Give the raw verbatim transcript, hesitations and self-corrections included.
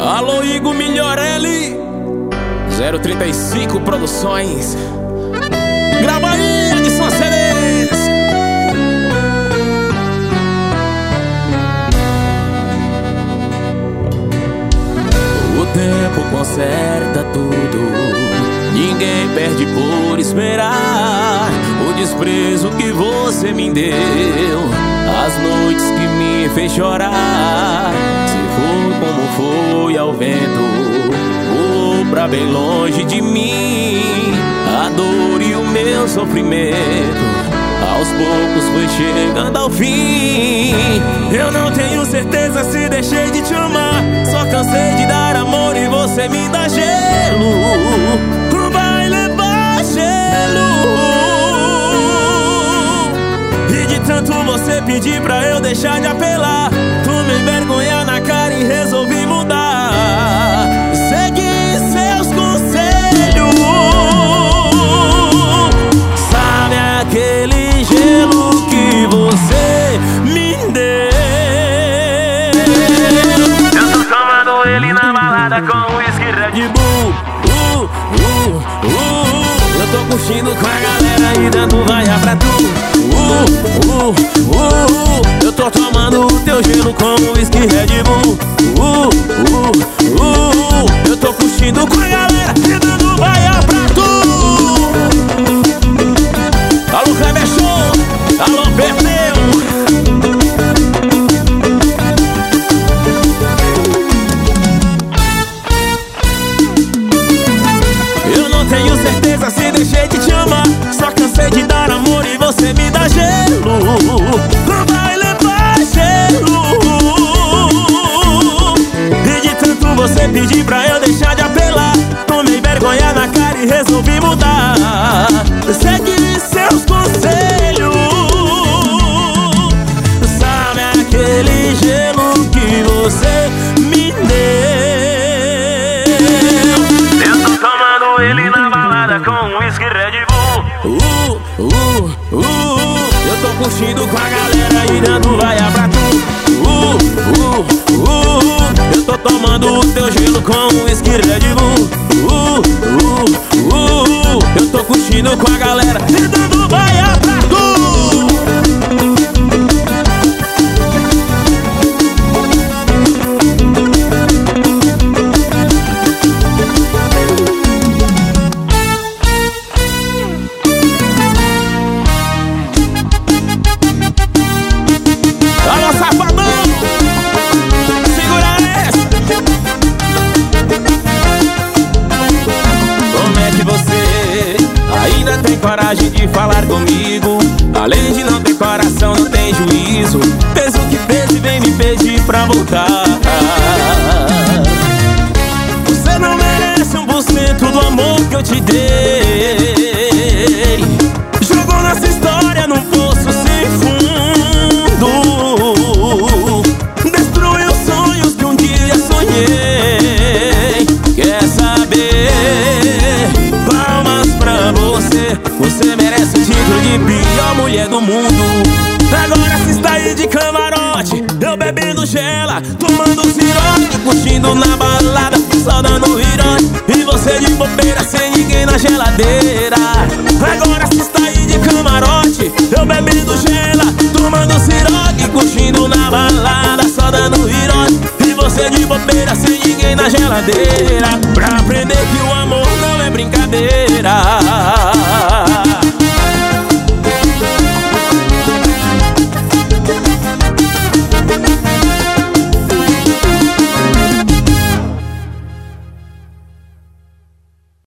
Alô, Igor Migliorelli, zero trinta e cinco Produções. Grava aí, Edson C Ds. O tempo conserta tudo, ninguém perde por esperar. O desprezo que você me deu, as noites que me fez chorar. Se for como foi ao vento, voou pra bem longe de mim. A dor e o meu sofrimento aos poucos foi chegando ao fim. Eu não tenho certeza se deixei de te amar, só cansei de dar amor e você me dá gelo. Vai levar gelo. E de tanto você pedir pra eu deixar de apelar, tu me envergonhar na cara e resolvi mudar. Segui seus conselhos. Sabe aquele gelo que você me deu? Eu tô tomando ele na balada com whisky Red Bull. uh, uh, uh. Eu tô curtindo com a galera e dando vaia pra tu. uh, uh, uh, uh. Eu tô tomando o teu gelo com whisky Red Bull. uh, uh, uh, uh. Eu tô curtindo com a galera e dando vaia pra tu. Alô, Kleber Show, alô, Perdeu. Eu não tenho certeza se deixei de te amar, só cansei de dar amor e você me dá gelo. Vai levar gelo. E de tanto você pedir pra eu deixar de apelar, tomei vergonha na cara e resolvi mudar. Segui seus conselhos. Sabe aquele gelo que você me deu? Eu tô tomando ele na balada com whisky Red Bull. uh, uh, uh, uh. Eu tô curtindo com a galera e dando vaia pra tu. uh, uh, uh, uh. Eu tô tomando o teu gelo com whisky Red Bull. uh, uh, uh, uh. Eu tô curtindo com a galera e dando vaia pra tu. Alô, safadão, segura essa. Como é que você ainda tem coragem de falar comigo? Além de não ter coração, não tem juízo. Fez o que fez e vem me pedir pra voltar. Você não merece um por cento do amor que eu te dei. Jogou nossa história num poço sem fundo. Destruiu sonhos que um dia sonhei. Quer saber? Palmas pra você. Você merece o título de pior mulher do mundo. Agora se está aí de camarote, eu bebendo gela, tomando siroque, curtindo na balada, só dando virote. E você de bobeira, sem ninguém na geladeira. Agora se está aí de camarote, eu bebendo gela, tomando siroque, curtindo na balada, só dando virote. E você de bobeira, sem ninguém na geladeira. Pra aprender que o